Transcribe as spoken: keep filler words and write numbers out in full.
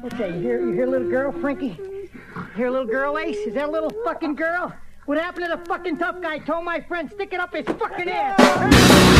Okay, you hear, you hear little girl, Frankie? You hear little girl, Ace? Is that a little fucking girl? What happened to the fucking tough guy told my friend stick it up his fucking ass?